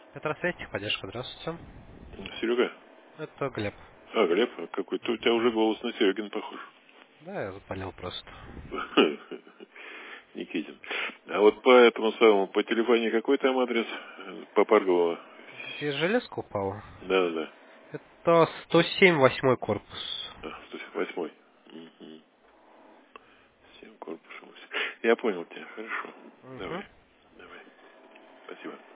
Это Рассветик, поддержка, здравствуйте. Серега? Это Глеб. А, Глеб, а какой-то у тебя уже голос на Серегин похож. Да, я заболел просто. Никитин. А вот по этому самому, по телефону какой там адрес? По Паргово. Где железка упала? Да-да-да. Это 107 восьмой корпус. А, 108. Угу. 7 корпусов. Я понял тебя, хорошо. Угу. Давай. Давай. Спасибо.